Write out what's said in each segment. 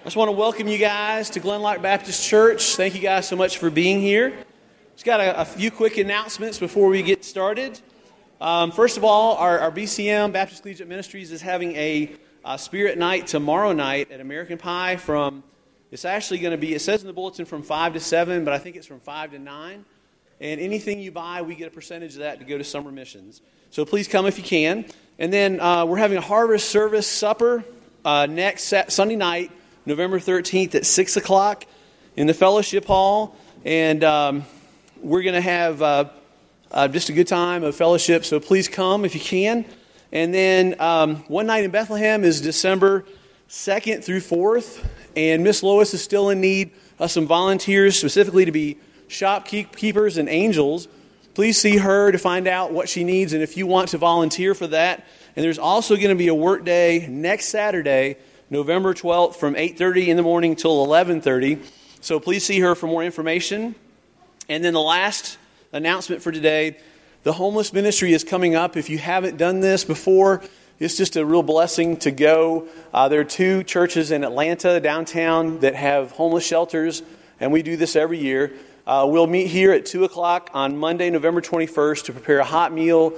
just want to welcome you guys to Glenlock Baptist Church. Thank you guys so much for being here. Just got a few quick announcements before we get started. First of all, our BCM, Baptist Collegiate Ministries, is having a Spirit Night tomorrow night at American Pie it's actually going to be, it says in the bulletin from 5 to 7, but I think it's from 5 to 9. And anything you buy, we get a percentage of that to go to summer missions. So please come if you can. And then we're having a harvest service supper next Sunday night, November 13th at 6 o'clock in the fellowship hall. And we're going to have just a good time of fellowship, so please come if you can. And then one night in Bethlehem is December 2nd through 4th. And Miss Lois is still in need of some volunteers, specifically to be shopkeepers and angels. Please see her to find out what she needs and if you want to volunteer for that. And there's also going to be a work day next Saturday, November 12th from 8:30 in the morning till 11:30. So please see her for more information. And then the last announcement for today, the homeless ministry is coming up. If you haven't done this before, it's just a real blessing to go. There are 2 churches in Atlanta, downtown, that have homeless shelters, and we do this every year. We'll meet here at 2 o'clock on Monday, November 21st, to prepare a hot meal,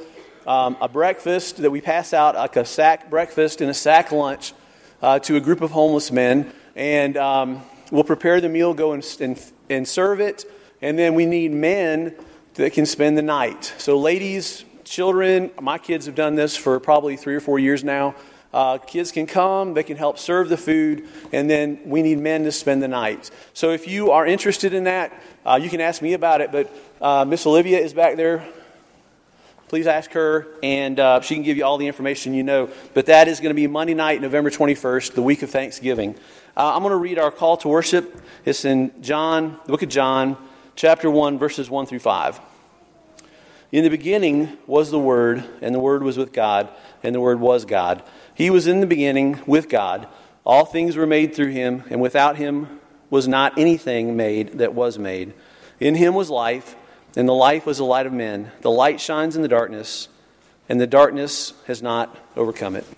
a breakfast that we pass out, like a sack breakfast and a sack lunch to a group of homeless men. And we'll prepare the meal, go and serve it. And then we need men that can spend the night. So ladies, children, my kids have done this for probably 3 or 4 years now. Kids can come, they can help serve the food, and then we need men to spend the night. So if you are interested in that, you can ask me about it, but Miss Olivia is back there. Please ask her, and she can give you all the information you know. But that is going to be Monday night, November 21st, the week of Thanksgiving. I'm going to read our call to worship. It's in the book of John, chapter 1, verses 1 through 5. In the beginning was the Word, and the Word was with God, and the Word was God. He was in the beginning with God. All things were made through Him, and without Him was not anything made that was made. In Him was life, and the life was the light of men. The light shines in the darkness, and the darkness has not overcome it.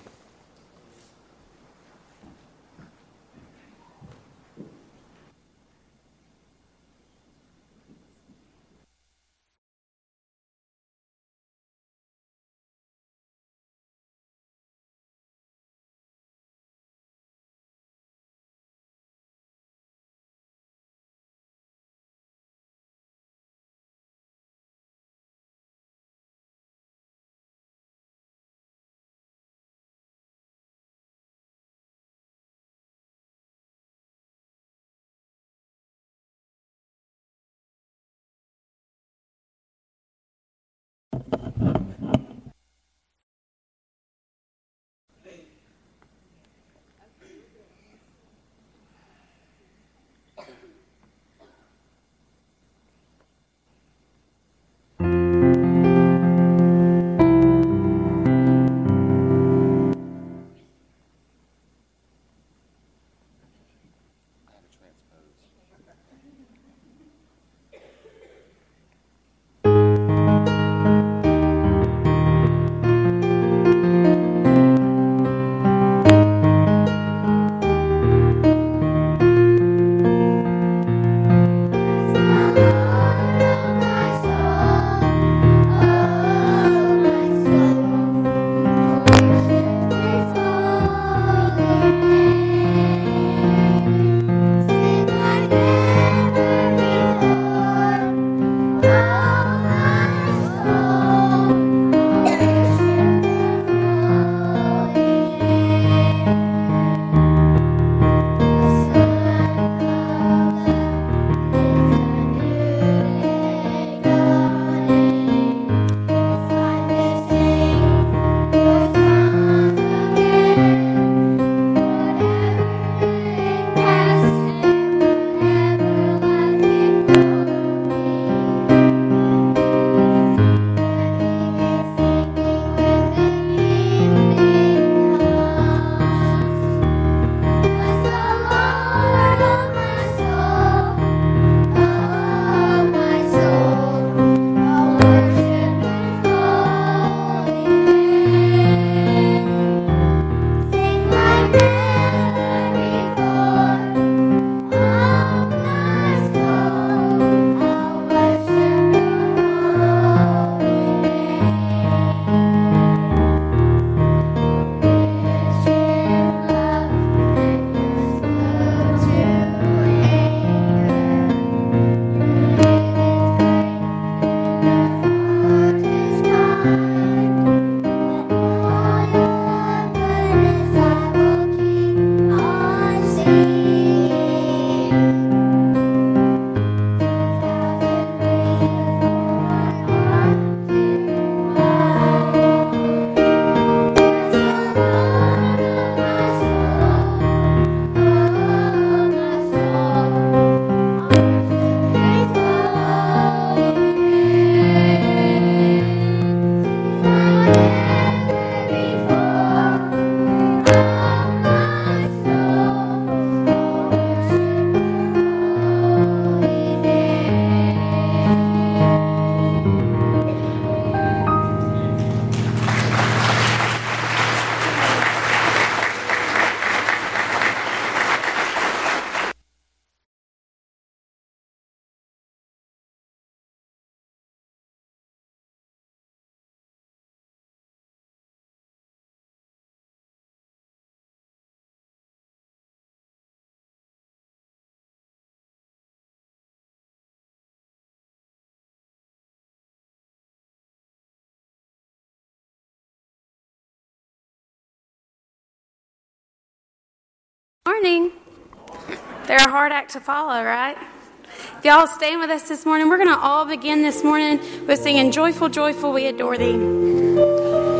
Morning. They're a hard act to follow, right? If y'all stand with us this morning, we're going to all begin this morning with singing Joyful, Joyful, We Adore Thee.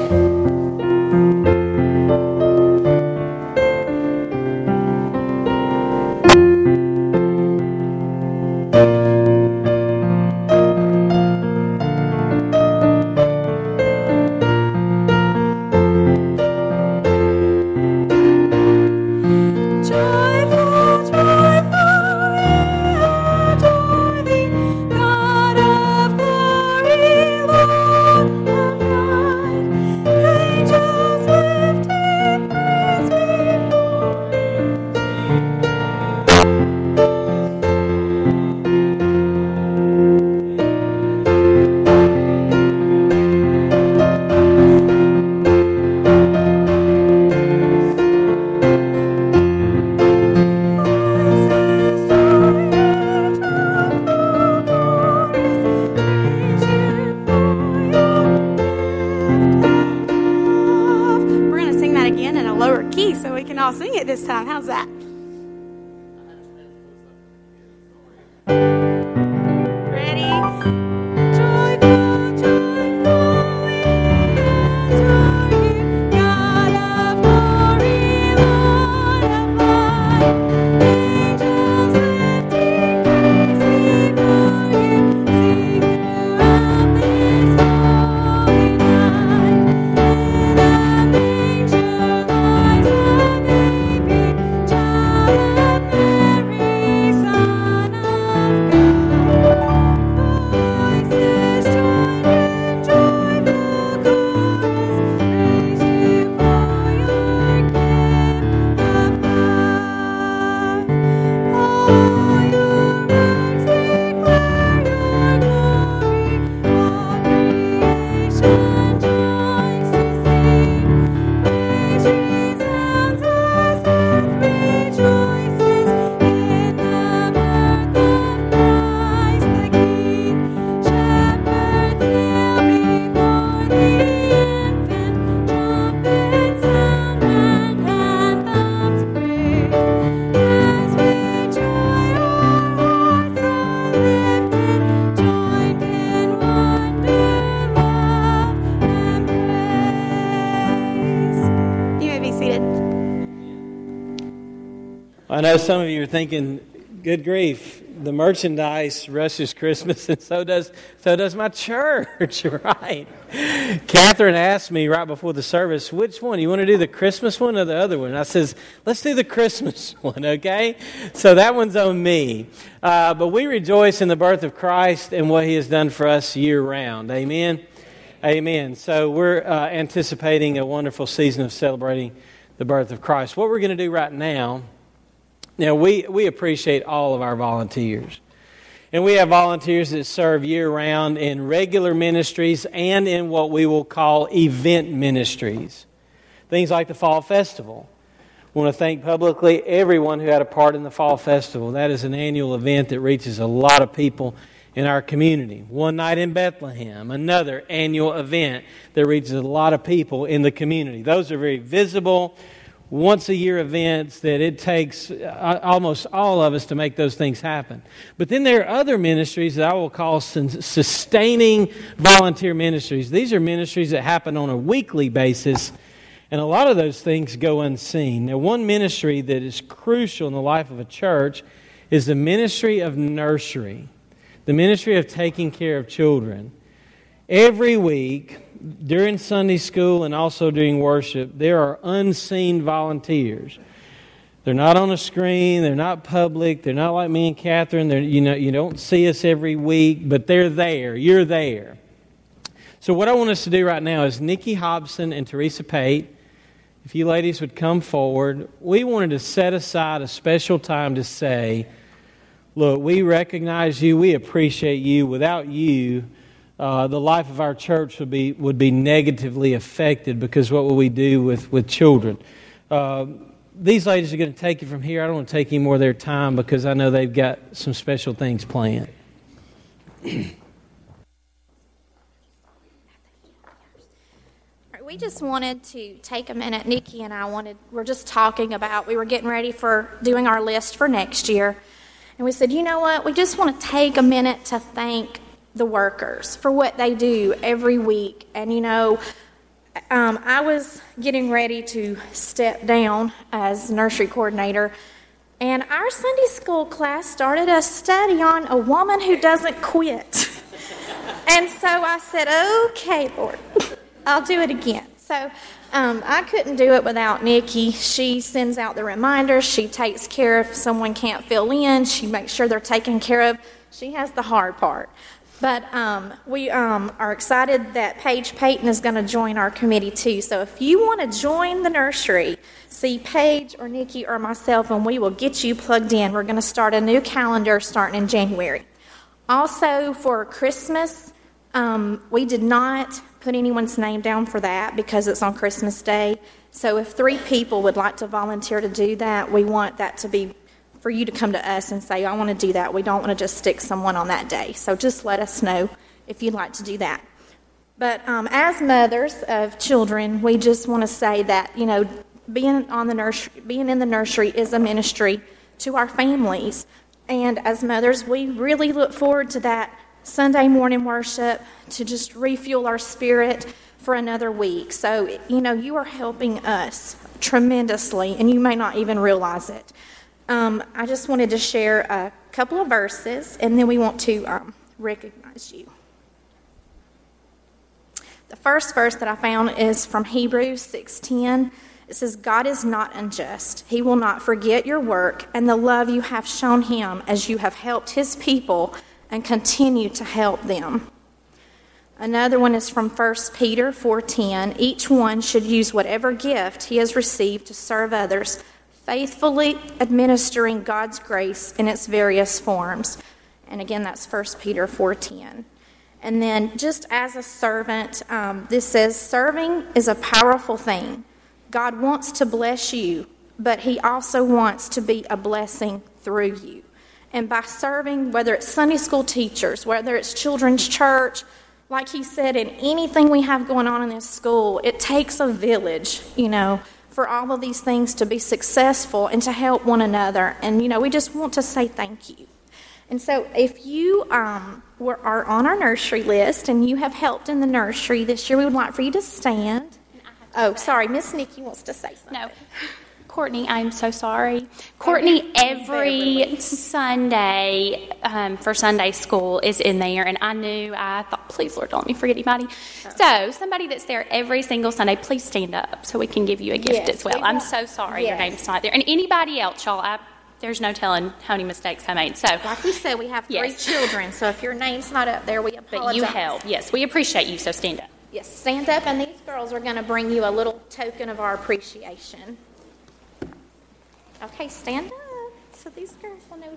This time, how's that? I know some of you are thinking, good grief, the merchandise rushes Christmas, and so does my church, right? Catherine asked me right before the service, which one? You want to do the Christmas one or the other one? I says, let's do the Christmas one, okay? So that one's on me. But we rejoice in the birth of Christ and what He has done for us year-round. Amen? Amen. So we're anticipating a wonderful season of celebrating the birth of Christ. What we're going to do right now, we appreciate all of our volunteers. And we have volunteers that serve year-round in regular ministries and in what we will call event ministries. Things like the Fall Festival. I want to thank publicly everyone who had a part in the Fall Festival. That is an annual event that reaches a lot of people in our community. One Night in Bethlehem, another annual event that reaches a lot of people in the community. Those are very visible, once-a-year events that it takes almost all of us to make those things happen. But then there are other ministries that I will call sustaining volunteer ministries. These are ministries that happen on a weekly basis, and a lot of those things go unseen. Now, one ministry that is crucial in the life of a church is the ministry of nursery, the ministry of taking care of children. Every week, during Sunday school and also during worship, there are unseen volunteers. They're not on a screen. They're not public. They're not like me and Catherine. You don't see us every week, but they're there. You're there. So what I want us to do right now is Nikki Hobson and Teresa Pate, if you ladies would come forward, we wanted to set aside a special time to say, look, we recognize you. We appreciate you. Without you, the life of our church would be negatively affected, because what will we do with children? These ladies are going to take you from here. I don't want to take any more of their time because I know they've got some special things planned. We We just wanted to take a minute. Nikki and I we're just talking about, we were getting ready for doing our list for next year. And we said, you know what, we just want to take a minute to thank the workers for what they do every week. And, I was getting ready to step down as nursery coordinator. And our Sunday school class started a study on a woman who doesn't quit. And so I said, okay, Lord, I'll do it again. So I couldn't do it without Nikki. She sends out the reminders. She takes care if someone can't fill in. She makes sure they're taken care of. She has the hard part. But we are excited that Paige Payton is going to join our committee too. So if you want to join the nursery, see Paige or Nikki or myself, and we will get you plugged in. We're going to start a new calendar starting in January. Also for Christmas, we did not put anyone's name down for that because it's on Christmas Day. So if 3 people would like to volunteer to do that, we want that to be for you to come to us and say, I want to do that. We don't want to just stick someone on that day. So just let us know if you'd like to do that. But as mothers of children, we just want to say that, being in the nursery is a ministry to our families. And as mothers, we really look forward to that Sunday morning worship to just refuel our spirit for another week. So, you are helping us tremendously, and you may not even realize it. I just wanted to share a couple of verses, and then we want to recognize you. The first verse that I found is from Hebrews 6:10. It says, God is not unjust. He will not forget your work and the love you have shown him as you have helped his people and continue to help them. Another one is from 1 Peter 4:10. Each one should use whatever gift he has received to serve others, faithfully administering God's grace in its various forms. And again, that's 1 Peter 4:10. And then just as a servant, this says, serving is a powerful thing. God wants to bless you, but he also wants to be a blessing through you. And by serving, whether it's Sunday school teachers, whether it's children's church, like he said, in anything we have going on in this school, it takes a village, for all of these things to be successful and to help one another. And, we just want to say thank you. And so if you are on our nursery list and you have helped in the nursery this year, we would like for you to stand. Oh, sorry, Miss Nikki wants to say something. No. Courtney, I'm so sorry. Courtney, every Sunday for Sunday school is in there, and I thought, please, Lord, don't let me forget anybody. So somebody that's there every single Sunday, please stand up so we can give you a gift as well. I'm so sorry your name's not there. And anybody else, y'all, there's no telling how many mistakes I made. So, like we said, we have 3 children, so if your name's not up there, we apologize. But you help. Yes, we appreciate you, so stand up. Yes, stand up, and these girls are going to bring you a little token of our appreciation. Okay, stand up so these girls will know.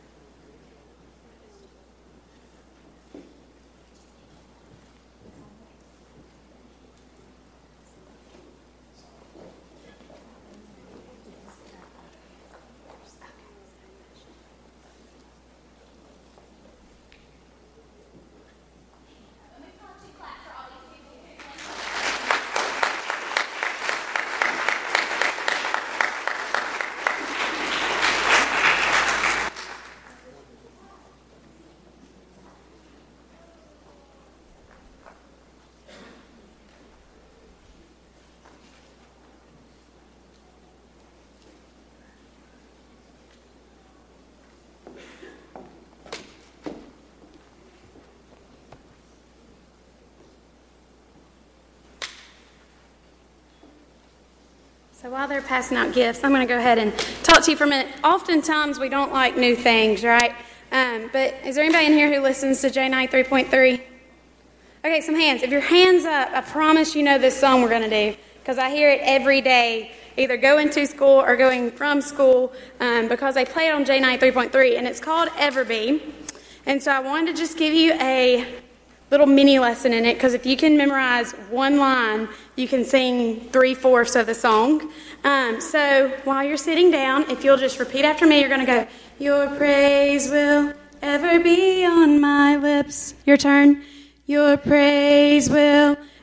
So while they're passing out gifts, I'm going to go ahead and talk to you for a minute. Oftentimes we don't like new things, right? But is there anybody in here who listens to J93.3? Okay, some hands. If your hand's up, I promise you know this song we're going to do, because I hear it every day, either going to school or going from school, because they play it on J93.3, and it's called Everbee. And so I wanted to just give you a little mini lesson in it, because if you can memorize one line, you can sing 3/4 of the song. So while you're sitting down, if you'll just repeat after me, you're going to go, your praise will ever be on my lips. Your turn. Your praise will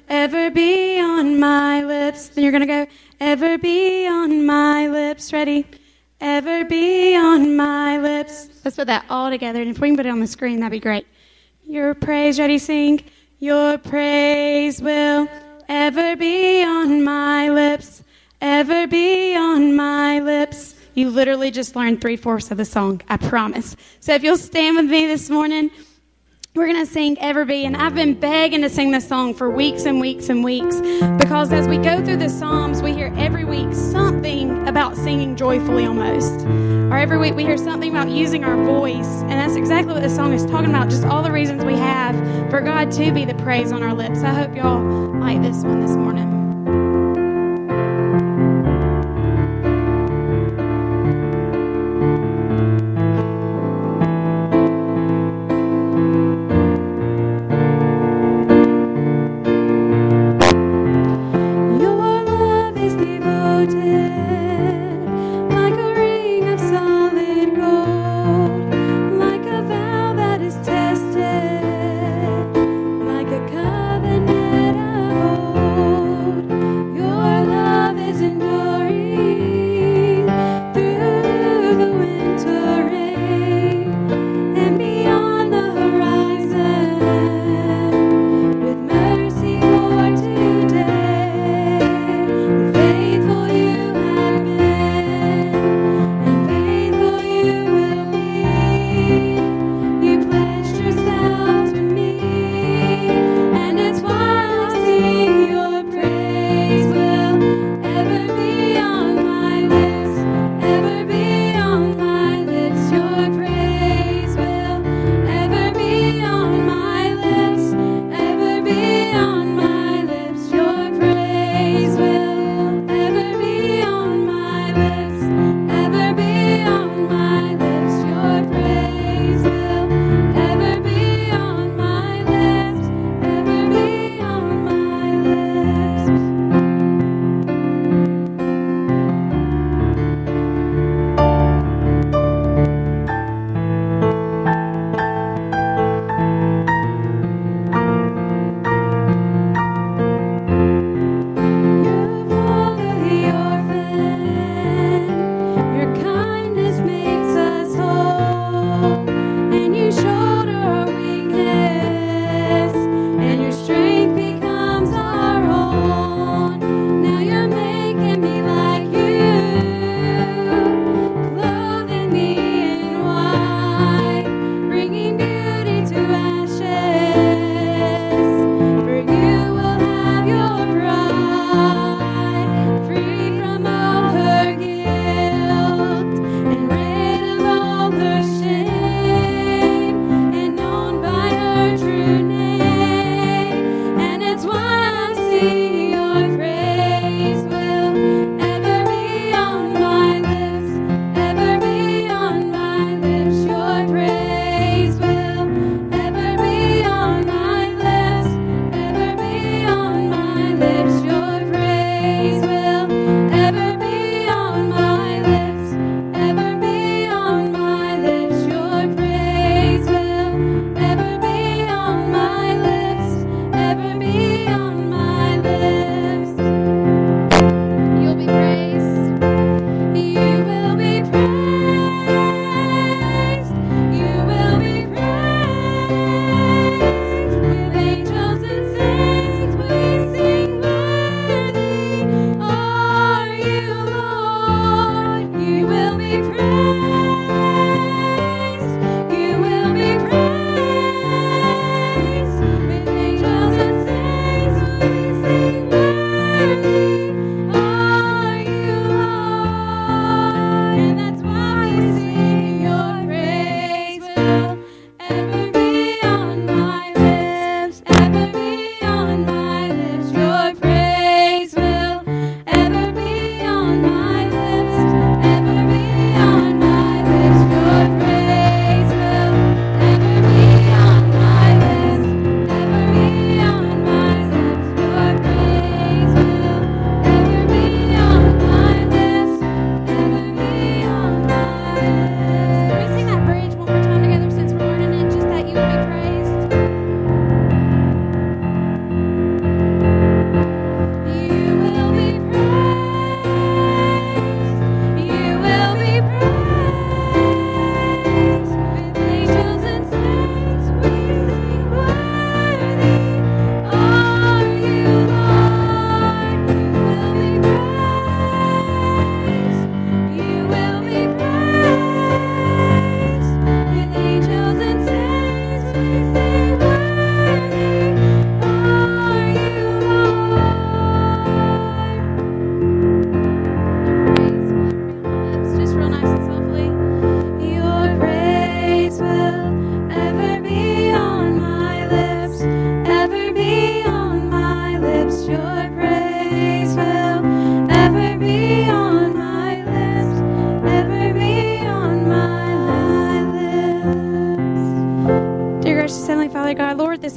ever be on my lips. Then you're going to go, ever be on my lips. Ready? Ever be on my lips. Let's put that all together, and if we can put it on the screen, that'd be great. Your praise, ready, sing. Your praise will ever be on my lips, ever be on my lips. You literally just learned 3/4 of the song, I promise. So if you'll stand with me this morning, we're going to sing Ever Be. And I've been begging to sing this song for weeks and weeks and weeks, because as we go through the Psalms, we hear every week something about singing joyfully almost. Or every week we hear something about using our voice. And that's exactly what this song is talking about, just all the reasons we have for God to be the praise on our lips. I hope y'all like this one this morning.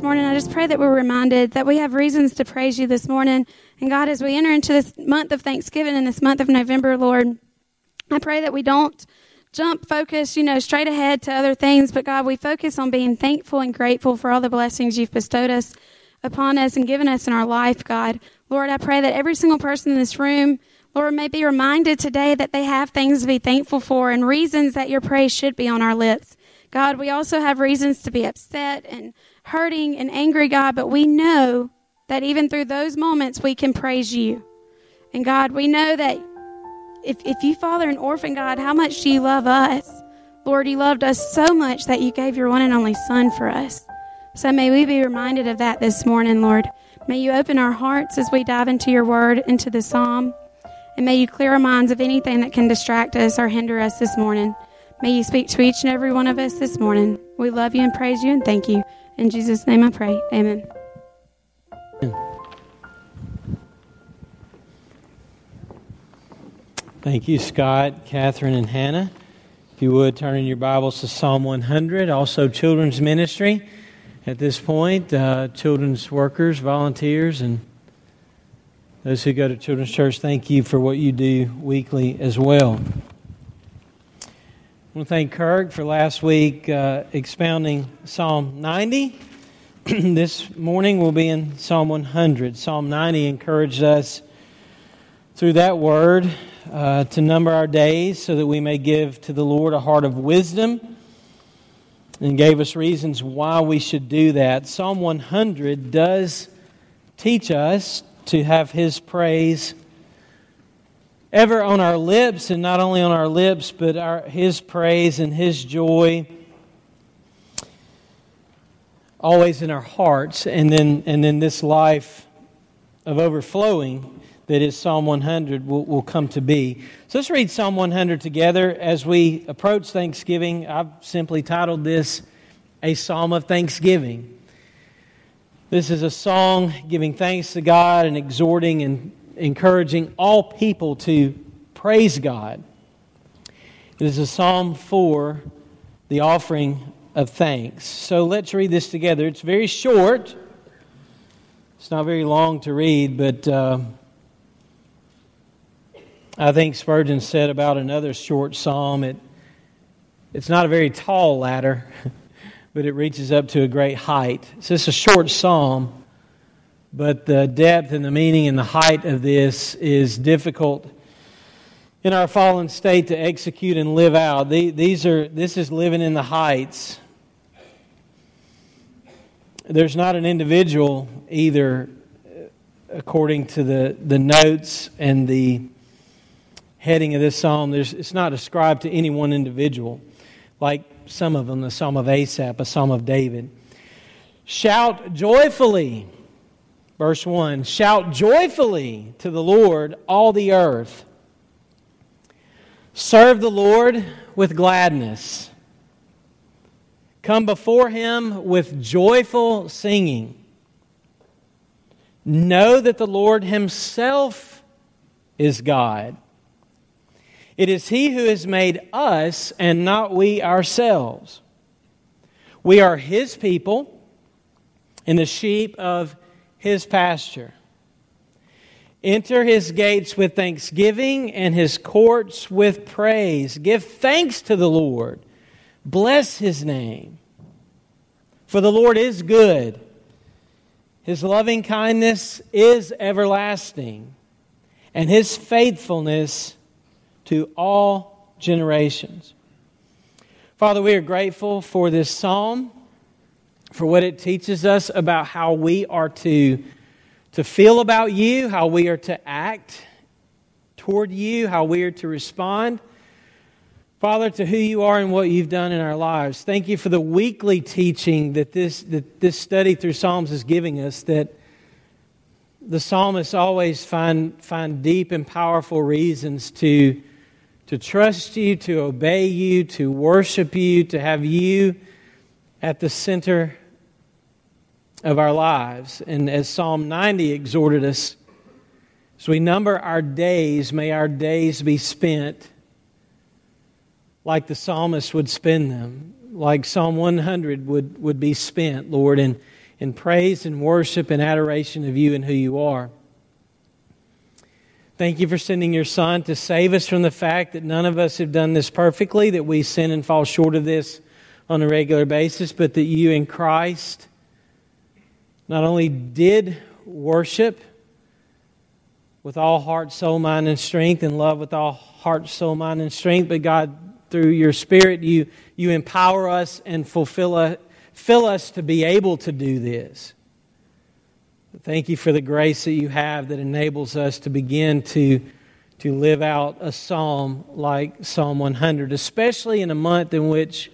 morning, I just pray that we're reminded that we have reasons to praise you this morning. And God, as we enter into this month of Thanksgiving and this month of November, Lord, I pray that we don't jump focus, straight ahead to other things. But God, we focus on being thankful and grateful for all the blessings you've bestowed upon us and given us in our life, God. Lord, I pray that every single person in this room, Lord, may be reminded today that they have things to be thankful for and reasons that your praise should be on our lips. God, we also have reasons to be upset and hurting and angry, God, but we know that even through those moments we can praise you. And God, we know that if you father an orphan, God, how much do you love us? Lord, you loved us so much that you gave your one and only Son for us. So may we be reminded of that this morning, Lord. May you open our hearts as we dive into your word, into the psalm. And may you clear our minds of anything that can distract us or hinder us this morning. May you speak to each and every one of us this morning. We love you and praise you and thank you. In Jesus' name I pray. Amen. Thank you, Scott, Catherine, and Hannah. If you would, turn in your Bibles to Psalm 100, also children's ministry. At this point, children's workers, volunteers, and those who go to Children's Church, thank you for what you do weekly as well. I want to thank Kirk for last week expounding Psalm 90. This morning we'll be in Psalm 100. Psalm 90 encouraged us through that word to number our days so that we may give to the Lord a heart of wisdom, and gave us reasons why we should do that. Psalm 100 does teach us to have His praise ever on our lips, and not only on our lips, but His praise and His joy always in our hearts, and then this life of overflowing that is Psalm 100 will come to be. So let's read Psalm 100 together. As we approach Thanksgiving, I've simply titled this A Psalm of Thanksgiving. This is a song giving thanks to God and exhorting and encouraging all people to praise God. It is a psalm for the offering of thanks. So let's read this together. It's very short. It's not very long to read, but I think Spurgeon said about another short psalm, it's not a very tall ladder, but it reaches up to a great height. It's just a short psalm, but the depth and the meaning and the height of this is difficult in our fallen state to execute and live out. This is living in the heights. There's not an individual either, according to the notes and the heading of this psalm. It's not ascribed to any one individual, like some of them, the Psalm of Asaph, a Psalm of David. Shout joyfully, verse 1, shout joyfully to the Lord, all the earth. Serve the Lord with gladness. Come before Him with joyful singing. Know that the Lord Himself is God. It is He who has made us and not we ourselves. We are His people and the sheep of His pasture. Enter His gates with thanksgiving and His courts with praise. Give thanks to the Lord. Bless His name. For the Lord is good. His loving kindness is everlasting, and His faithfulness to all generations. Father, we are grateful for this psalm, for what it teaches us about how we are to feel about you, how we are to act toward you, how we are to respond, Father, to who you are and what you've done in our lives. Thank you for the weekly teaching that this study through Psalms is giving us, that the psalmists always find deep and powerful reasons to trust you, to obey you, to worship you, to have you at the center of our lives. And as Psalm 90 exhorted us, as we number our days, may our days be spent like the psalmist would spend them, like Psalm 100 would be spent, Lord, in in praise and worship and adoration of you and who you are. Thank you for sending your Son to save us from the fact that none of us have done this perfectly, that we sin and fall short of this on a regular basis, but that you in Christ not only did worship with all heart, soul, mind, and strength, and love with all heart, soul, mind, and strength, but God, through your Spirit, you empower us and fill us to be able to do this. Thank you for the grace that you have that enables us to begin to live out a psalm like Psalm 100, especially in a month in which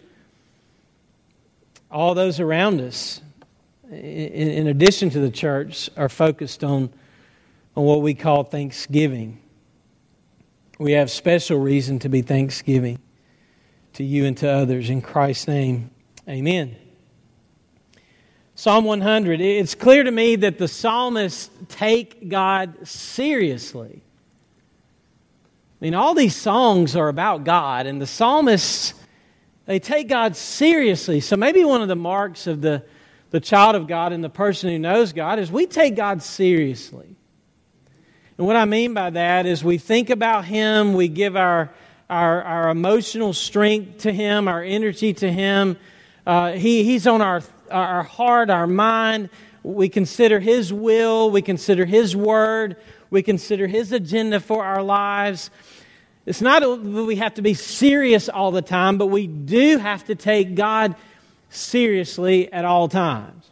all those around us, in addition to the church, are focused on what we call Thanksgiving. We have special reason to be thanksgiving to you and to others. In Christ's name, amen. Psalm 100, it's clear to me that the psalmists take God seriously. I mean, all these songs are about God, and the psalmists, they take God seriously. So maybe one of the marks of the child of God and the person who knows God is we take God seriously. And what I mean by that is we think about Him, we give our emotional strength to Him, our energy to Him. He's on our heart, our mind. We consider His will. We consider His word. We consider His agenda for our lives. It's not that we have to be serious all the time, but we do have to take God seriously at all times.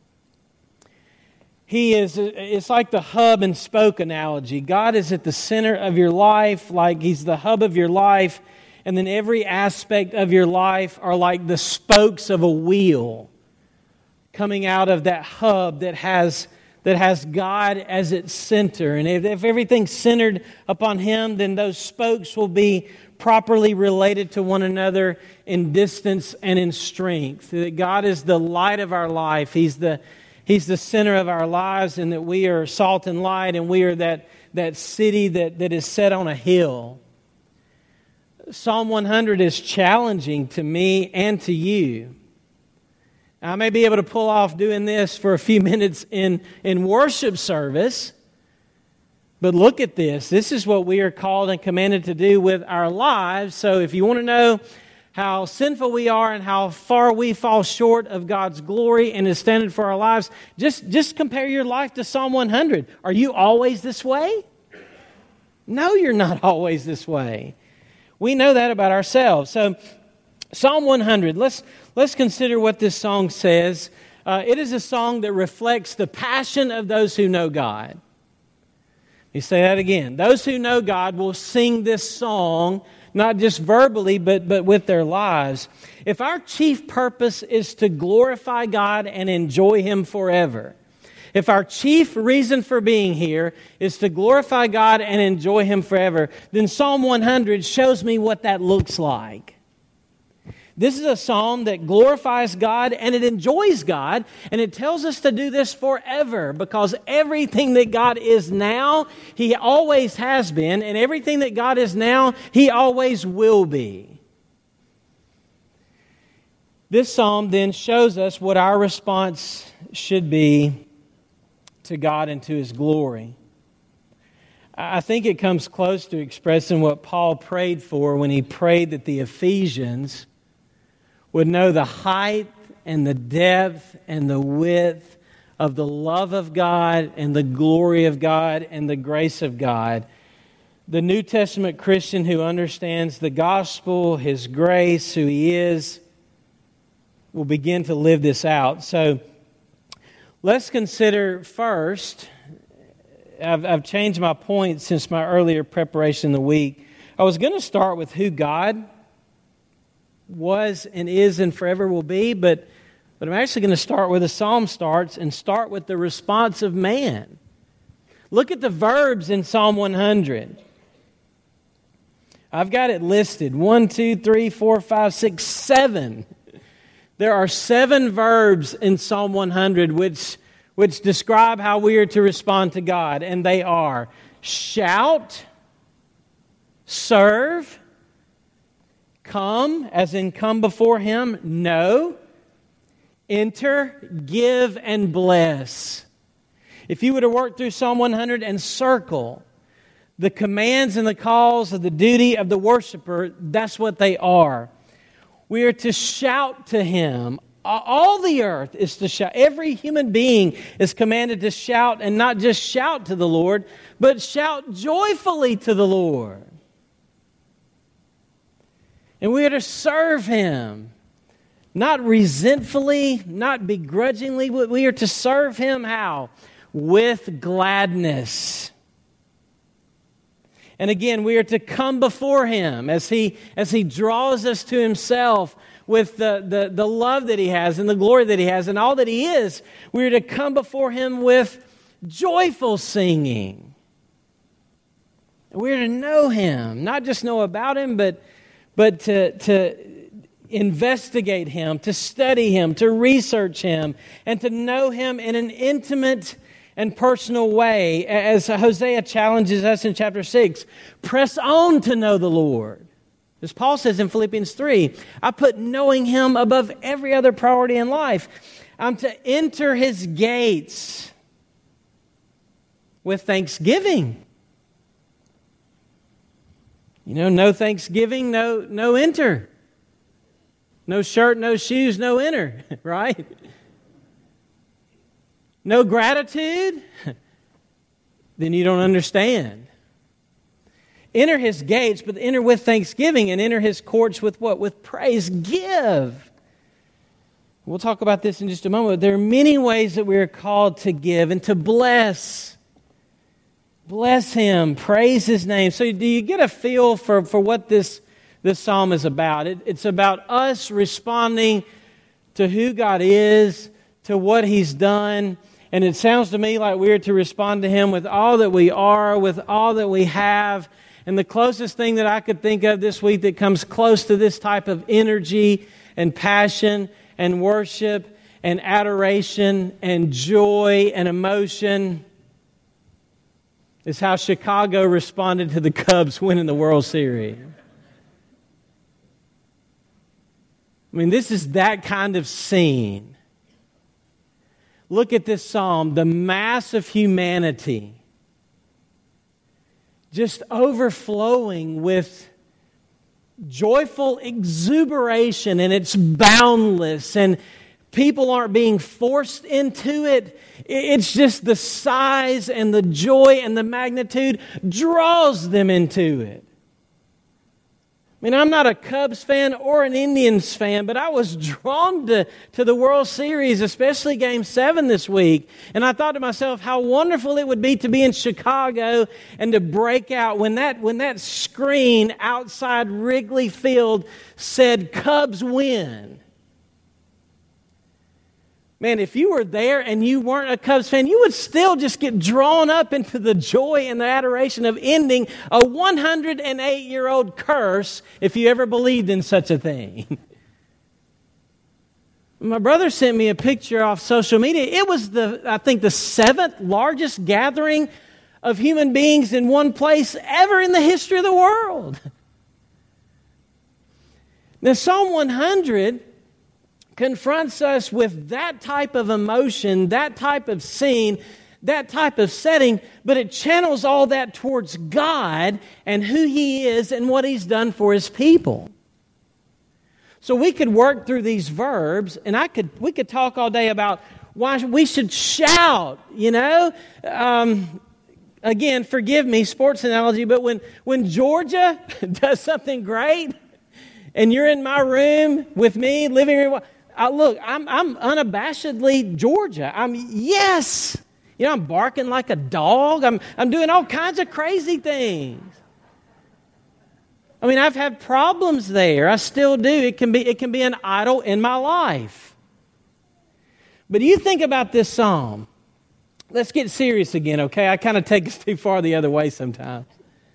It's like the hub and spoke analogy. God is at the center of your life, like He's the hub of your life, and then every aspect of your life are like the spokes of a wheel coming out of that hub that has God as its center. And if everything's centered upon Him, then those spokes will be properly related to one another in distance and in strength. That God is the light of our life. He's the center of our lives, and that we are salt and light, and we are that city that is set on a hill. Psalm 100 is challenging to me and to you. I may be able to pull off doing this for a few minutes in worship service, but look at this. This is what we are called and commanded to do with our lives. So if you want to know how sinful we are and how far we fall short of God's glory and His standard for our lives, just compare your life to Psalm 100. Are you always this way? No, you're not always this way. We know that about ourselves. So Psalm 100, let's consider what this song says. It is a song that reflects the passion of those who know God. Let me say that again. Those who know God will sing this song, not just verbally, but with their lives. If our chief purpose is to glorify God and enjoy Him forever, if our chief reason for being here is to glorify God and enjoy Him forever, then Psalm 100 shows me what that looks like. This is a psalm that glorifies God and it enjoys God, and it tells us to do this forever, because everything that God is now, He always has been, and everything that God is now, He always will be. This psalm then shows us what our response should be to God and to His glory. I think it comes close to expressing what Paul prayed for when he prayed that the Ephesians would know the height and the depth and the width of the love of God and the glory of God and the grace of God. The New Testament Christian who understands the gospel, His grace, who He is, will begin to live this out. So let's consider first, I've changed my point since my earlier preparation in the week. I was going to start with who God was and is and forever will be, but I'm actually going to start where the psalm starts and start with the response of man. Look at the verbs in Psalm 100. I've got it listed. 1, 2, 3, 4, 5, 6, 7. There are 7 verbs in Psalm 100 which describe how we are to respond to God, and they are shout, serve, come, as in come before Him, know, enter, give, and bless. If you were to work through Psalm 100 and circle the commands and the calls of the duty of the worshiper, that's what they are. We are to shout to Him. All the earth is to shout. Every human being is commanded to shout, and not just shout to the Lord, but shout joyfully to the Lord. And we are to serve Him, not resentfully, not begrudgingly. We are to serve Him how? With gladness. And again, we are to come before Him as He draws us to Himself with the love that He has and the glory that He has and all that He is. We are to come before Him with joyful singing. We are to know Him, not just know about Him, but to investigate Him, to study Him, to research Him, and to know Him in an intimate and personal way. As Hosea challenges us in chapter 6, press on to know the Lord. As Paul says in Philippians 3, I put knowing Him above every other priority in life. I'm to enter His gates with thanksgiving. You know, no thanksgiving, no enter. No shirt, no shoes, no enter, right? No gratitude, then you don't understand. Enter His gates, but enter with thanksgiving, and enter His courts with what? With praise. Give. We'll talk about this in just a moment. There are many ways that we are called to give and to bless. Bless Him. Praise His name. So do you get a feel for what this psalm is about? It's about us responding to who God is, to what He's done. And it sounds to me like we are to respond to Him with all that we are, with all that we have. And the closest thing that I could think of this week that comes close to this type of energy and passion and worship and adoration and joy and emotion is how Chicago responded to the Cubs winning the World Series. I mean, this is that kind of scene. Look at this psalm, the mass of humanity just overflowing with joyful exuberation, and it's boundless, and people aren't being forced into it. It's just the size and the joy and the magnitude draws them into it. I mean, I'm not a Cubs fan or an Indians fan, but I was drawn to the World Series, especially Game 7 this week. And I thought to myself how wonderful it would be to be in Chicago and to break out when that screen outside Wrigley Field said Cubs win. Man, if you were there and you weren't a Cubs fan, you would still just get drawn up into the joy and the adoration of ending a 108-year-old curse if you ever believed in such a thing. My brother sent me a picture off social media. It was I think the 7th largest gathering of human beings in one place ever in the history of the world. Now, Psalm 100 confronts us with that type of emotion, that type of scene, that type of setting, but it channels all that towards God and who He is and what He's done for His people. So we could work through these verbs, and we could talk all day about why we should shout, you know. Again, forgive me, sports analogy, but when Georgia does something great, and you're in my room with me, living room, look, I'm unabashedly Georgia. Yes. You know, I'm barking like a dog. I'm doing all kinds of crazy things. I mean, I've had problems there. I still do. It can be an idol in my life. But you think about this psalm. Let's get serious again, okay? I kind of take us too far the other way sometimes.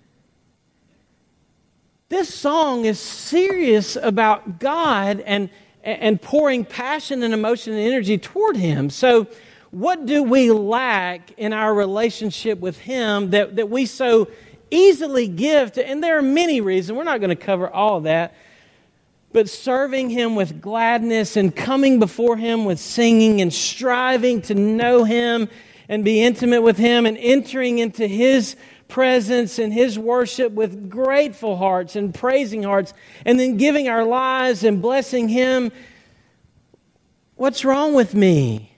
This song is serious about God and pouring passion and emotion and energy toward Him. So what do we lack in our relationship with Him that we so easily give to? And there are many reasons. We're not going to cover all of that. but serving Him with gladness and coming before Him with singing and striving to know Him and be intimate with Him and entering into His presence and His worship with grateful hearts and praising hearts and then giving our lives and blessing Him. What's wrong with me?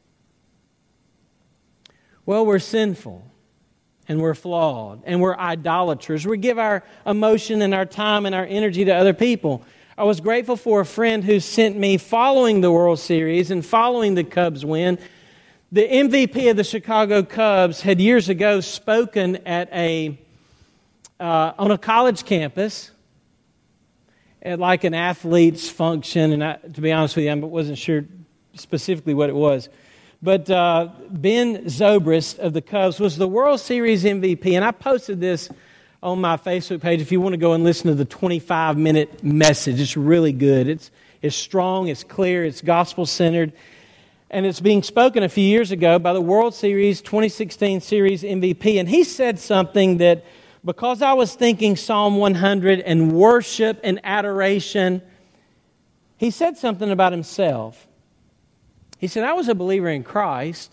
Well, we're sinful and we're flawed and we're idolaters. We give our emotion and our time and our energy to other people. I was grateful for a friend who sent me, following the World Series and following the Cubs win, the MVP of the Chicago Cubs had years ago spoken at on a college campus at like an athlete's function, and to be honest with you, I wasn't sure specifically what it was. But Ben Zobrist of the Cubs was the World Series MVP, and I posted this on my Facebook page if you want to go and listen to the 25-minute message. It's really good. It's strong, it's clear, it's gospel-centered. And it's being spoken a few years ago by the World Series 2016 Series MVP. And he said something that, because I was thinking Psalm 100 and worship and adoration, he said something about himself. He said, I was a believer in Christ.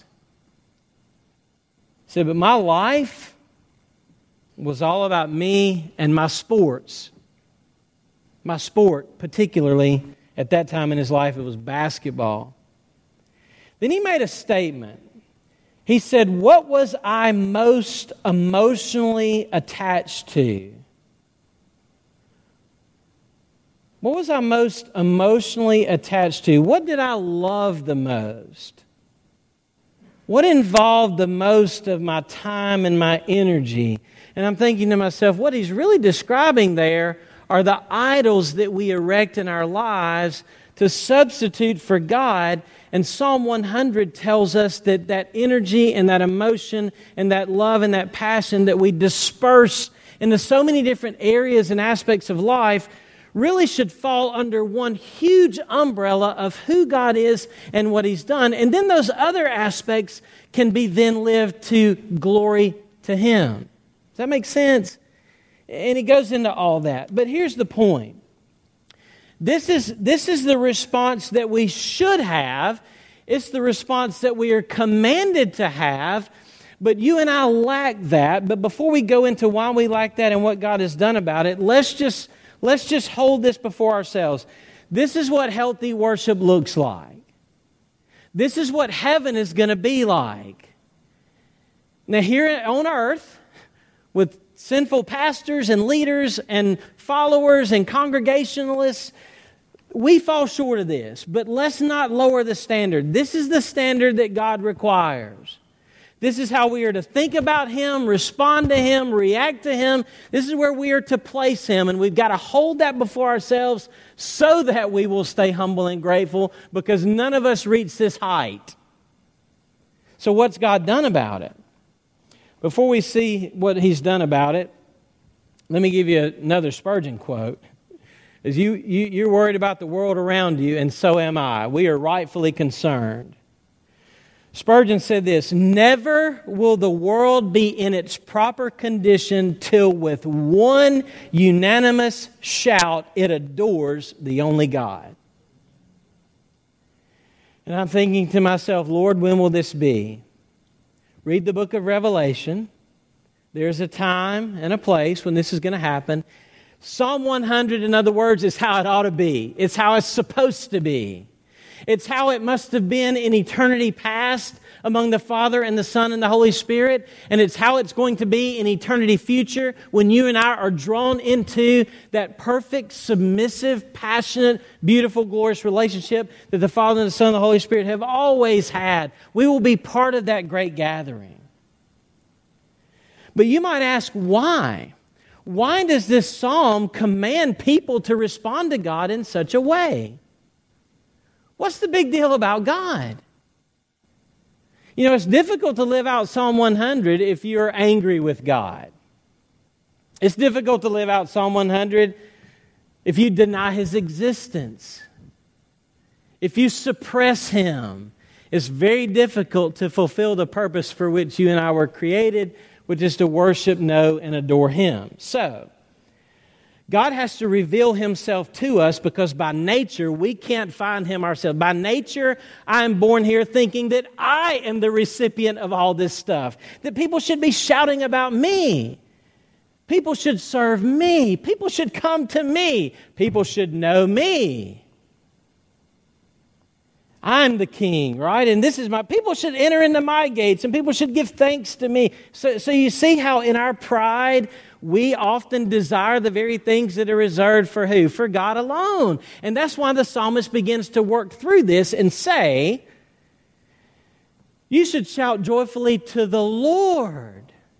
He said, but my life was all about me and my sports. My sport, particularly at that time in his life, it was basketball. Then he made a statement. He said, what was I most emotionally attached to? What was I most emotionally attached to? What did I love the most? What involved the most of my time and my energy? And I'm thinking to myself, what he's really describing there are the idols that we erect in our lives to substitute for God. And Psalm 100 tells us that that energy and that emotion and that love and that passion that we disperse into so many different areas and aspects of life really should fall under one huge umbrella of who God is and what He's done. And then those other aspects can be then lived to glory to Him. Does that make sense? And he goes into all that. But here's the point. This is the response that we should have. It's the response that we are commanded to have. But you and I lack that. But before we go into why we lack that and what God has done about it, let's just hold this before ourselves. This is what healthy worship looks like. This is what heaven is going to be like. Now here on earth, with sinful pastors and leaders and followers and congregationalists, we fall short of this. But let's not lower the standard. This is the standard that God requires. This is how we are to think about Him, respond to Him, react to Him. This is where we are to place Him. And we've got to hold that before ourselves so that we will stay humble and grateful, because none of us reach this height. So what's God done about it? Before we see what He's done about it, let me give you another Spurgeon quote. As you're worried about the world around you, and so am I. We are rightfully concerned. Spurgeon said this, never will the world be in its proper condition till with one unanimous shout it adores the only God. And I'm thinking to myself, Lord, when will this be? Read the book of Revelation. There's a time and a place when this is going to happen. Psalm 100, in other words, is how it ought to be. It's how it's supposed to be. It's how it must have been in eternity past among the Father and the Son and the Holy Spirit. And it's how it's going to be in eternity future when you and I are drawn into that perfect, submissive, passionate, beautiful, glorious relationship that the Father and the Son and the Holy Spirit have always had. We will be part of that great gathering. But you might ask, why? Why does this psalm command people to respond to God in such a way? What's the big deal about God? You know, it's difficult to live out Psalm 100 if you're angry with God. It's difficult to live out Psalm 100 if you deny His existence. If you suppress Him, it's very difficult to fulfill the purpose for which you and I were created, which is to worship, know, and adore Him. So, God has to reveal Himself to us because by nature we can't find Him ourselves. By nature, I am born here thinking that I am the recipient of all this stuff, that people should be shouting about me. People should serve me. People should come to me. People should know me. I'm the king, right? And this is people should enter into my gates and people should give thanks to me. So you see how in our pride, we often desire the very things that are reserved for who? For God alone. And that's why the psalmist begins to work through this and say, you should shout joyfully to the Lord.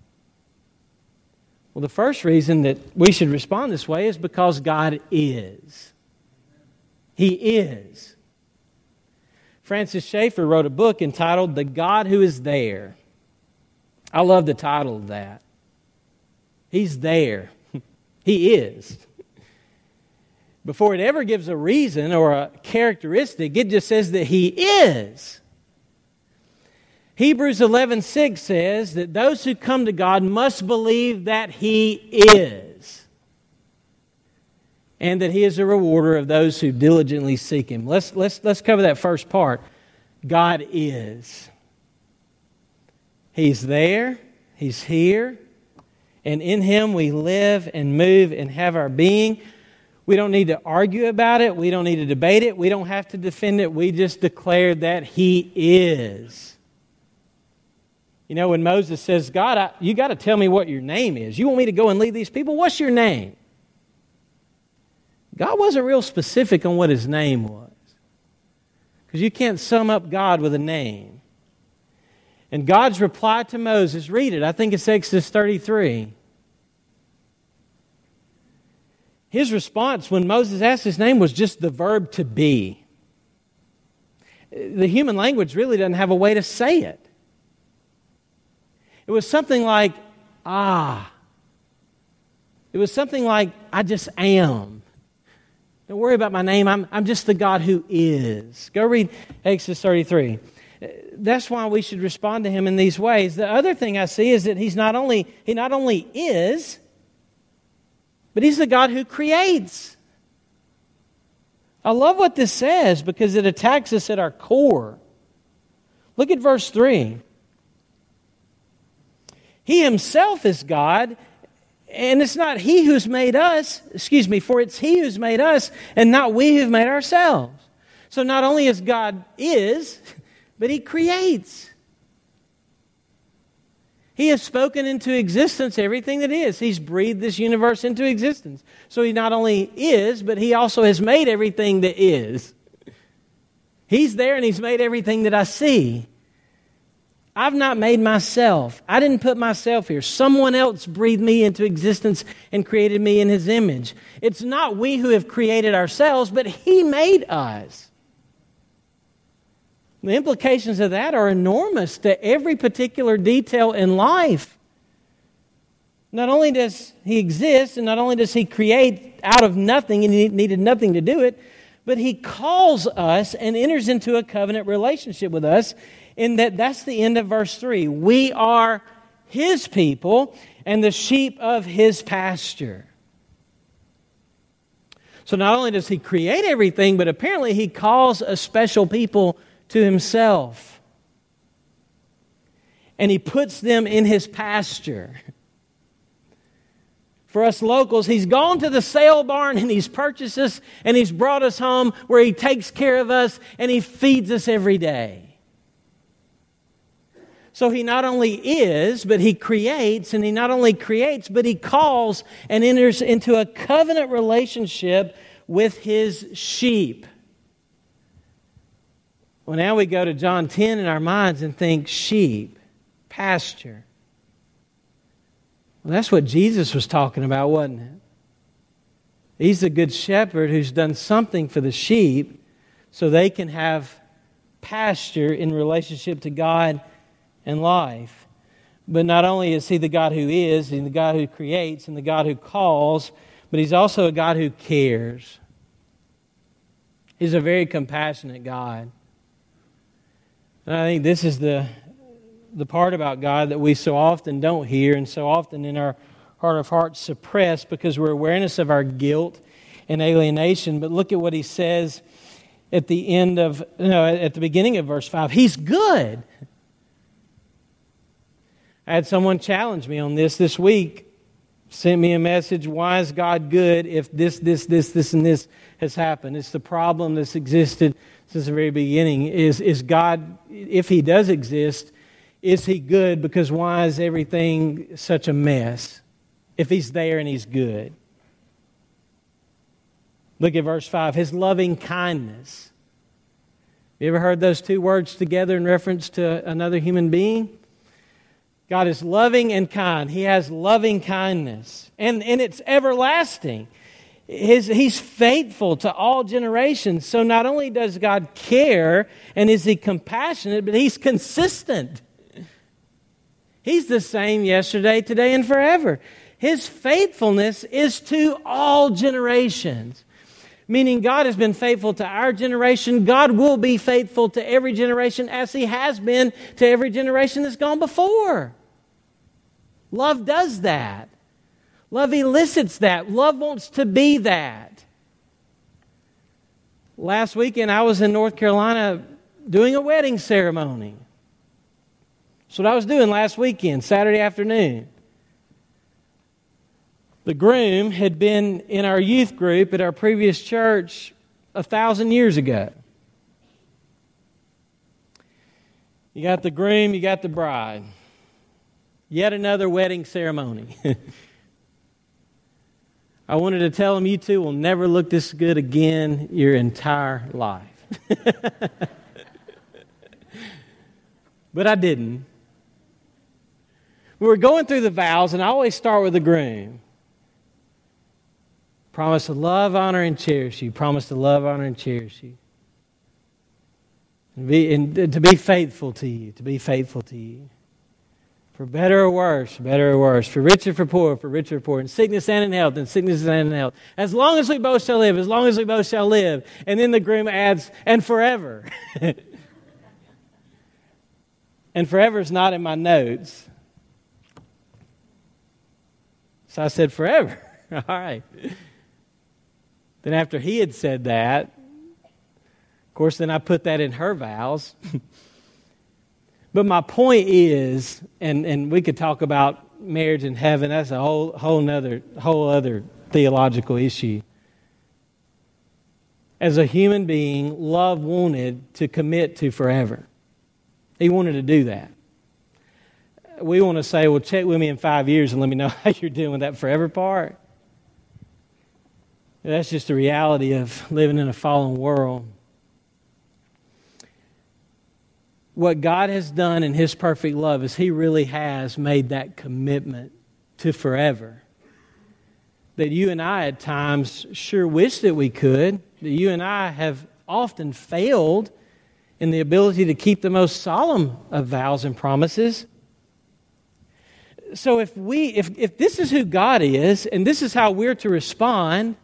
Well, the first reason that we should respond this way is because God is. He is. Francis Schaeffer wrote a book entitled The God Who Is There. I love the title of that. He's there. He is. Before it ever gives a reason or a characteristic, it just says that He is. Hebrews 11:6 says that those who come to God must believe that He is, and that He is a rewarder of those who diligently seek Him. Let's cover that first part. God is. He's there. He's here. And in Him we live and move and have our being. We don't need to argue about it. We don't need to debate it. We don't have to defend it. We just declare that He is. You know, when Moses says, God, you got to tell me what your name is. You want me to go and lead these people? What's your name? God wasn't real specific on what His name was. Because you can't sum up God with a name. And God's reply to Moses, read it. I think it's Exodus 33. His response when Moses asked His name was just the verb to be. The human language really doesn't have a way to say it. It was something like, ah. It was something like, I just am. Don't worry about my name. I'm just the God who is. Go read Exodus 33. That's why we should respond to Him in these ways. The other thing I see is that He not only is, but He's the God who creates. I love what this says because it attacks us at our core. Look at verse 3. He Himself is God, and it's not He who's made us, for it's He who's made us and not we who've made ourselves. So not only is God is, but He creates. He has spoken into existence everything that is. He's breathed this universe into existence. So He not only is, but He also has made everything that is. He's there and He's made everything that I see. I've not made myself. I didn't put myself here. Someone else breathed me into existence and created me in His image. It's not we who have created ourselves, but He made us. The implications of that are enormous to every particular detail in life. Not only does He exist, and not only does He create out of nothing, and He needed nothing to do it, but He calls us and enters into a covenant relationship with us. In that's the end of verse 3. We are His people and the sheep of His pasture. So not only does He create everything, but apparently He calls a special people to Himself. And He puts them in His pasture. For us locals, He's gone to the sale barn and He's purchased us and He's brought us home where He takes care of us and He feeds us every day. So He not only is, but He creates, and He not only creates, but He calls and enters into a covenant relationship with His sheep. Well, now we go to John 10 in our minds and think sheep, pasture. Well, that's what Jesus was talking about, wasn't it? He's the good shepherd who's done something for the sheep so they can have pasture in relationship to God and life. But not only is He the God who is, and the God who creates, and the God who calls, but He's also a God who cares. He's a very compassionate God. And I think this is the part about God that we so often don't hear, and so often in our heart of hearts suppressed because we're awareness of our guilt and alienation. But look at what he says at the beginning of verse 5. He's good. I had someone challenge me on this week, sent me a message, why is God good if this, and this has happened? It's the problem that's existed since the very beginning. Is God, if He does exist, is He good? Because why is everything such a mess if He's there and He's good? Look at verse 5, His loving kindness. You ever heard those two words together in reference to another human being? God is loving and kind. He has loving kindness. And it's everlasting. He's faithful to all generations. So not only does God care and is He compassionate, but He's consistent. He's the same yesterday, today, and forever. His faithfulness is to all generations. Meaning God has been faithful to our generation. God will be faithful to every generation as He has been to every generation that's gone before. Love does that. Love elicits that. Love wants to be that. Last weekend I was in North Carolina doing a wedding ceremony. That's what I was doing last weekend, Saturday afternoon. The groom had been in our youth group at our previous church 1,000 years ago. You got the groom, you got the bride. Yet another wedding ceremony. I wanted to tell him, you two will never look this good again your entire life. But I didn't. We were going through the vows, and I always start with the groom. Promise to love, honor, and cherish you. Promise to love, honor, and cherish you. And to be faithful to you. To be faithful to you. For better or worse, for better or worse. For richer, for richer, for poor. In sickness and in health, in sickness and in health. As long as we both shall live, as long as we both shall live. And then the groom adds, and forever. And forever is not in my notes. So I said, forever. All right. Then after he had said that, of course, then I put that in her vows. But my point is, and we could talk about marriage in heaven, that's a whole other theological issue. As a human being, love wanted to commit to forever. He wanted to do that. We want to say, well, check with me in 5 years and let me know how you're doing with that forever part. That's just the reality of living in a fallen world. What God has done in His perfect love is He really has made that commitment to forever. That you and I at times sure wish that we could. That you and I have often failed in the ability to keep the most solemn of vows and promises. So if this is who God is and this is how we're to respond,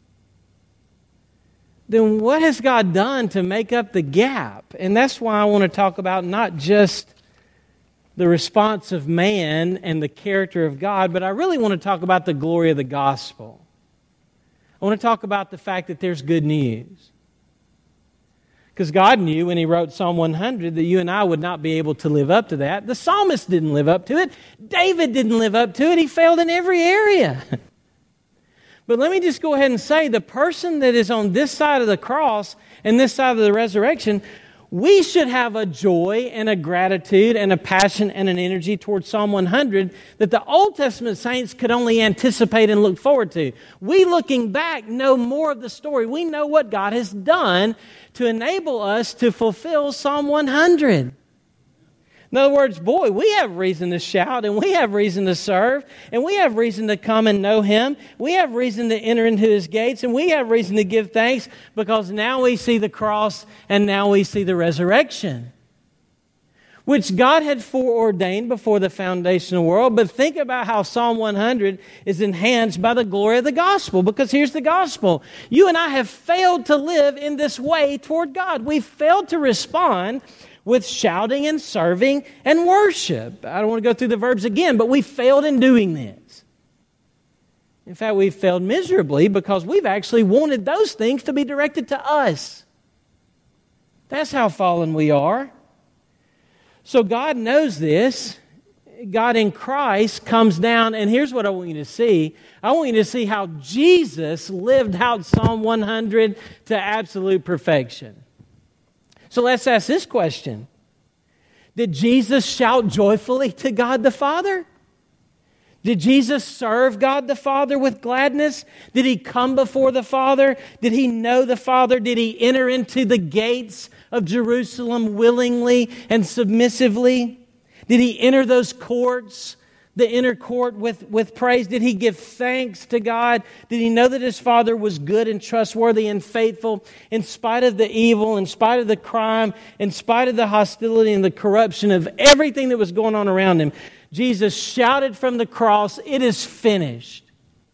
then what has God done to make up the gap? And that's why I want to talk about not just the response of man and the character of God, but I really want to talk about the glory of the gospel. I want to talk about the fact that there's good news. Because God knew when He wrote Psalm 100 that you and I would not be able to live up to that. The psalmist didn't live up to it. David didn't live up to it. He failed in every area. But let me just go ahead and say, the person that is on this side of the cross and this side of the resurrection, we should have a joy and a gratitude and a passion and an energy towards Psalm 100 that the Old Testament saints could only anticipate and look forward to. We, looking back, know more of the story. We know what God has done to enable us to fulfill Psalm 100. In other words, boy, we have reason to shout, and we have reason to serve, and we have reason to come and know Him. We have reason to enter into His gates, and we have reason to give thanks because now we see the cross and now we see the resurrection, which God had foreordained before the foundation of the world. But think about how Psalm 100 is enhanced by the glory of the gospel, because here's the gospel. You and I have failed to live in this way toward God. We've failed to respond with shouting and serving and worship. I don't want to go through the verbs again, but we failed in doing this. In fact, we've failed miserably because we've actually wanted those things to be directed to us. That's how fallen we are. So God knows this. God in Christ comes down, and here's what I want you to see. I want you to see how Jesus lived out Psalm 100 to absolute perfection. So let's ask this question. Did Jesus shout joyfully to God the Father? Did Jesus serve God the Father with gladness? Did He come before the Father? Did He know the Father? Did He enter into the gates of Jerusalem willingly and submissively? Did He enter those courts, the inner court, with praise? Did He give thanks to God? Did He know that His Father was good and trustworthy and faithful in spite of the evil, in spite of the crime, in spite of the hostility and the corruption of everything that was going on around Him? Jesus shouted from the cross, "It is finished."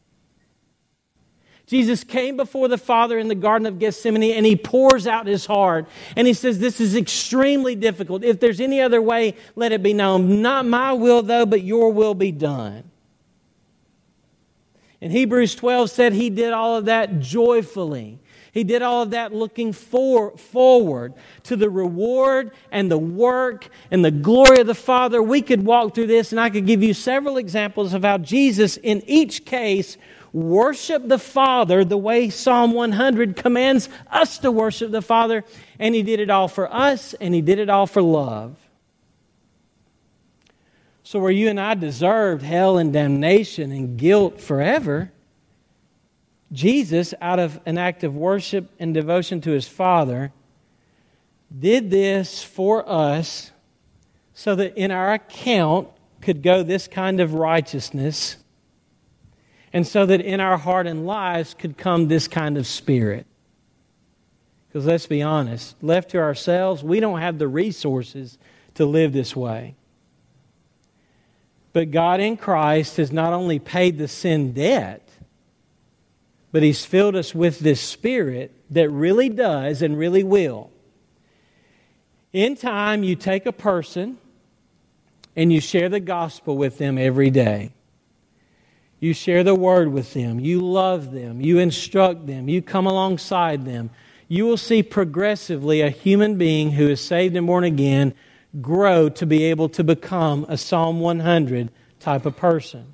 Jesus came before the Father in the Garden of Gethsemane, and He pours out His heart. And He says, this is extremely difficult. If there's any other way, let it be known. Not my will, though, but your will be done. And Hebrews 12 said He did all of that joyfully. He did all of that looking forward to the reward and the work and the glory of the Father. We could walk through this, and I could give you several examples of how Jesus, in each case, worshiped the Father the way Psalm 100 commands us to worship the Father. And He did it all for us, and He did it all for love. So where you and I deserved hell and damnation and guilt forever, Jesus, out of an act of worship and devotion to His Father, did this for us so that in our account could go this kind of righteousness, and so that in our heart and lives could come this kind of spirit. Because let's be honest, left to ourselves, we don't have the resources to live this way. But God in Christ has not only paid the sin debt, but He's filled us with this Spirit that really does and really will. In time, you take a person and you share the gospel with them every day. You share the Word with them. You love them. You instruct them. You come alongside them. You will see progressively a human being who is saved and born again grow to be able to become a Psalm 100 type of person.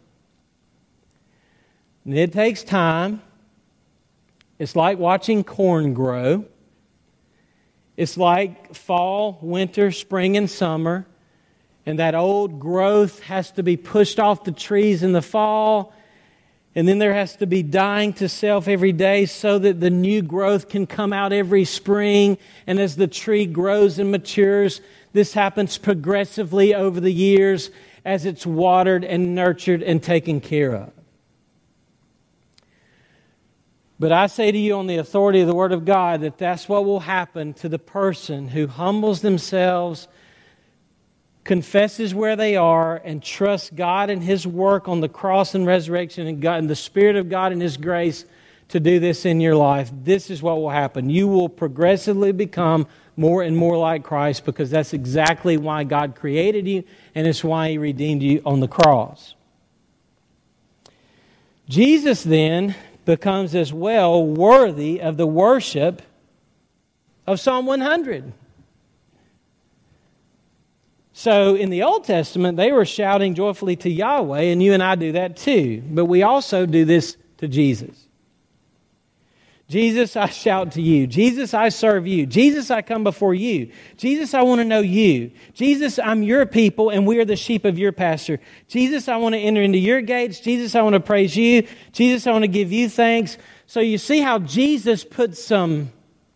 And it takes time. It's like watching corn grow. It's like fall, winter, spring, and summer. And that old growth has to be pushed off the trees in the fall. And then there has to be dying to self every day so that the new growth can come out every spring. And as the tree grows and matures, this happens progressively over the years as it's watered and nurtured and taken care of. But I say to you on the authority of the Word of God that that's what will happen to the person who humbles themselves, confesses where they are, and trusts God and His work on the cross and resurrection and God and the Spirit of God and His grace to do this in your life. This is what will happen. You will progressively become more and more like Christ, because that's exactly why God created you, and it's why He redeemed you on the cross. Jesus then becomes as well worthy of the worship of Psalm 100. So in the Old Testament, they were shouting joyfully to Yahweh, and you and I do that too. But we also do this to Jesus. Jesus, I shout to you. Jesus, I serve you. Jesus, I come before you. Jesus, I want to know you. Jesus, I'm your people, and we are the sheep of your pasture. Jesus, I want to enter into your gates. Jesus, I want to praise you. Jesus, I want to give you thanks. So you see how Jesus put some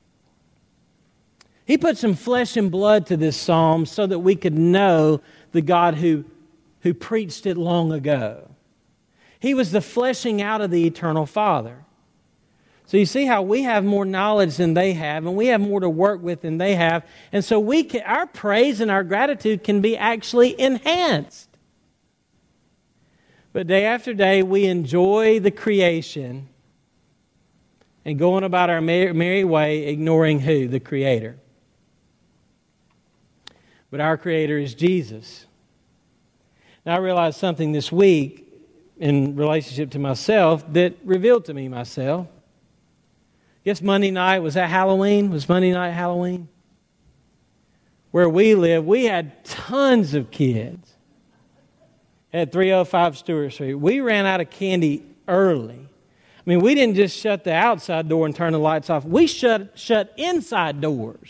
flesh and blood to this psalm so that we could know the God who preached it long ago. He was the fleshing out of the eternal Father. So you see how we have more knowledge than they have, and we have more to work with than they have. And so our praise and our gratitude can be actually enhanced. But day after day, we enjoy the creation and going about our merry way, ignoring who? The Creator. But our Creator is Jesus. Now I realized something this week. in relationship to myself that revealed to me myself. Guess Monday night, was that Halloween? Was Monday night Halloween? Where we live, we had tons of kids at 305 Stewart Street. We ran out of candy early. I mean, we didn't just shut the outside door and turn the lights off. We shut inside doors.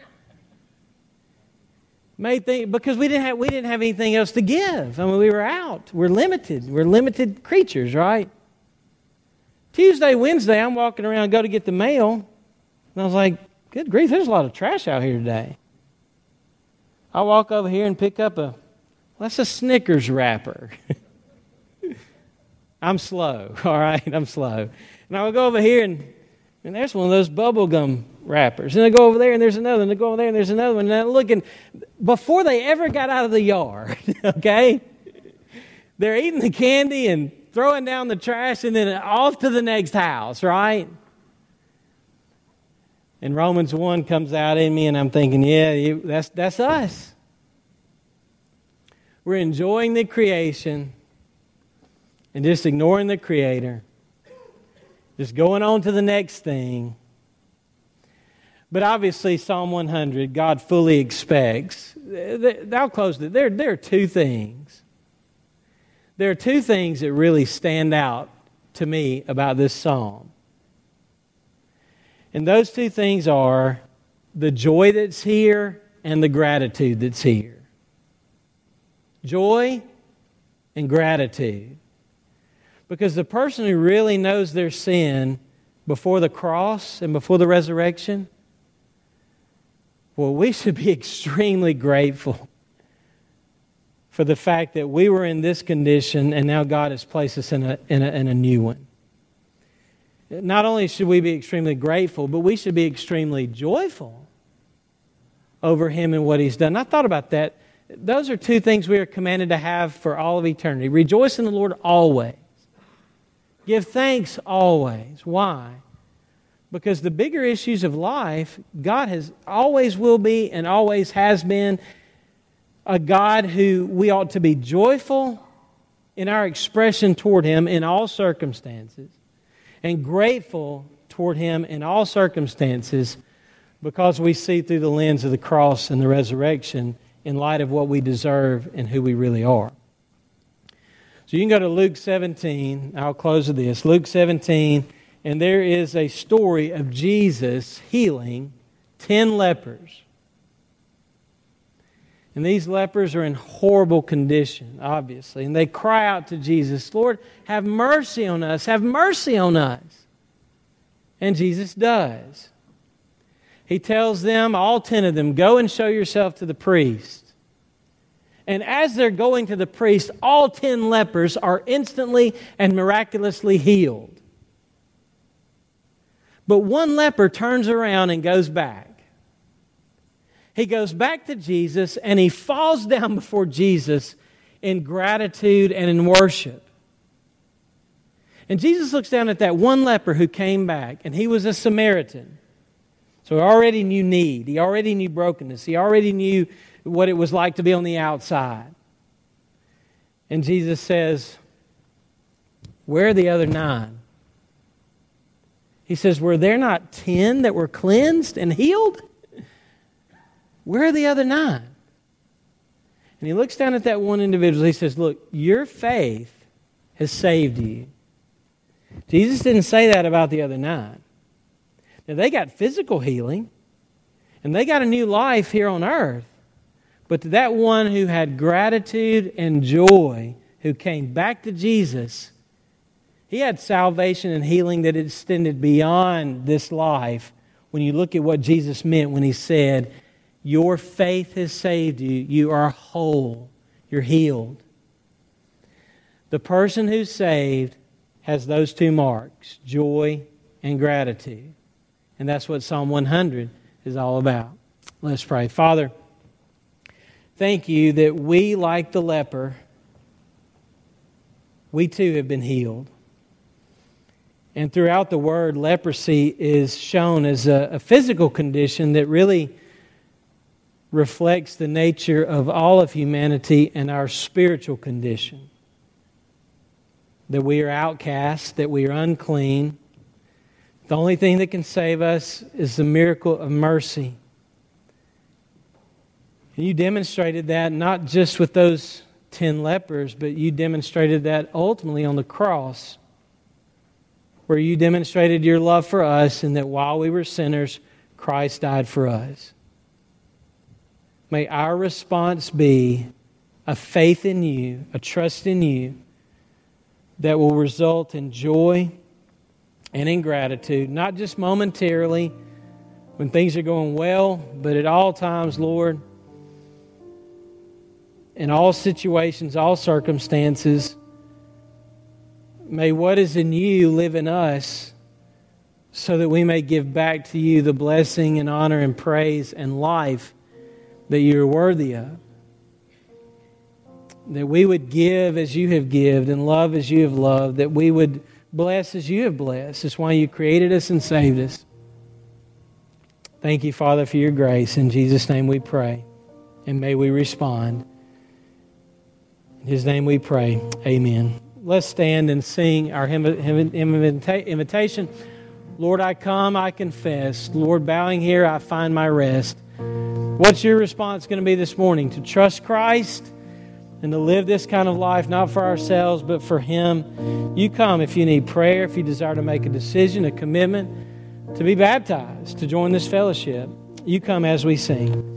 Because we didn't have anything else to give. I mean, we were out. We're limited. We're limited creatures, right? Tuesday, Wednesday, I'm walking around, go to get the mail, and I was like, good grief, there's a lot of trash out here today. I walk over here and pick up that's a Snickers wrapper. I'm slow, all right? I'm slow. And I would go over here and there's one of those bubble gum wrappers. And I go over there and there's another one. And I go over there and there's another one. And I'm looking, before they ever got out of the yard, okay? They're eating the candy and throwing down the trash and then off to the next house, right? And Romans 1 comes out in me and I'm thinking, yeah, that's us. We're enjoying the creation and just ignoring the Creator. Just going on to the next thing. But obviously, Psalm 100, God fully expects. I'll close it. There are two things. There are two things that really stand out to me about this psalm. And those two things are the joy that's here and the gratitude that's here. Joy and gratitude. Because the person who really knows their sin before the cross and before the resurrection, well, we should be extremely grateful for the fact that we were in this condition and now God has placed us in a new one. Not only should we be extremely grateful, but we should be extremely joyful over Him and what He's done. I thought about that. Those are two things we are commanded to have for all of eternity. Rejoice in the Lord always. Give thanks always. Why? Because the bigger issues of life, God has always will be and always has been a God who we ought to be joyful in our expression toward Him in all circumstances and grateful toward Him in all circumstances because we see through the lens of the cross and the resurrection in light of what we deserve and who we really are. So you can go to Luke 17. I'll close with this. Luke 17, and there is a story of Jesus healing 10 lepers. And these lepers are in horrible condition, obviously. And they cry out to Jesus, Lord, have mercy on us. Have mercy on us. And Jesus does. He tells them, all 10 of them, go and show yourself to the priest. And as they're going to the priest, all 10 lepers are instantly and miraculously healed. But one leper turns around and goes back. He goes back to Jesus and he falls down before Jesus in gratitude and in worship. And Jesus looks down at that one leper who came back, and he was a Samaritan. So he already knew need. He already knew brokenness. He already knew what it was like to be on the outside. And Jesus says, where are the other 9? He says, were there not 10 that were cleansed and healed? Where are the other 9? And he looks down at that one individual. He says, look, your faith has saved you. Jesus didn't say that about the other 9. Now, they got physical healing, and they got a new life here on earth. But to that one who had gratitude and joy, who came back to Jesus, he had salvation and healing that extended beyond this life. When you look at what Jesus meant when He said, your faith has saved you. You are whole. You're healed. The person who's saved has those two marks, joy and gratitude. And that's what Psalm 100 is all about. Let's pray. Father, thank you that we, like the leper, we too have been healed. And throughout the Word, leprosy is shown as a physical condition that really reflects the nature of all of humanity and our spiritual condition. that we are outcast, that we are unclean. The only thing that can save us is the miracle of mercy. And you demonstrated that not just with those 10 lepers, but you demonstrated that ultimately on the cross, where you demonstrated your love for us and that while we were sinners, Christ died for us. May our response be a faith in you, a trust in you, that will result in joy and in gratitude, not just momentarily when things are going well, but at all times, Lord, in all situations, all circumstances. May what is in you live in us so that we may give back to you the blessing and honor and praise and life that you are worthy of. That we would give as you have given and love as you have loved. That we would bless as you have blessed. That's why you created us and saved us. Thank you, Father, for your grace. In Jesus' name we pray. And may we respond. In His name we pray. Amen. Let's stand and sing our invitation. Lord, I come, I confess. Lord, bowing here, I find my rest. What's your response going to be this morning? To trust Christ and to live this kind of life, not for ourselves, but for Him. You come if you need prayer, if you desire to make a decision, a commitment, to be baptized, to join this fellowship. You come as we sing.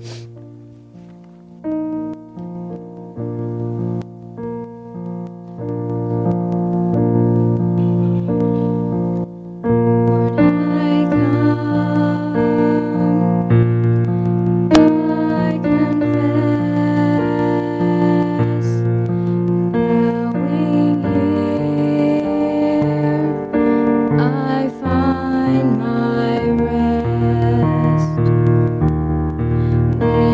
My rest.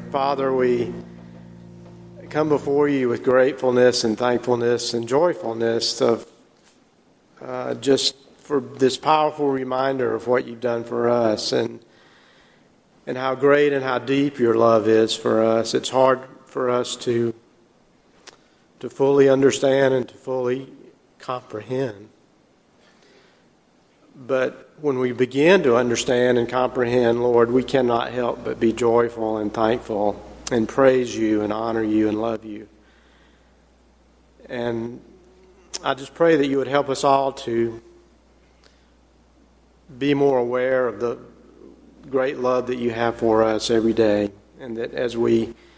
Father, we come before you with gratefulness and thankfulness and joyfulness of just for this powerful reminder of what you've done for us and how great and how deep your love is for us. It's hard for us to fully understand and to fully comprehend. But when we begin to understand and comprehend, Lord, we cannot help but be joyful and thankful and praise you and honor you and love you. And I just pray that you would help us all to be more aware of the great love that you have for us every day, and that as we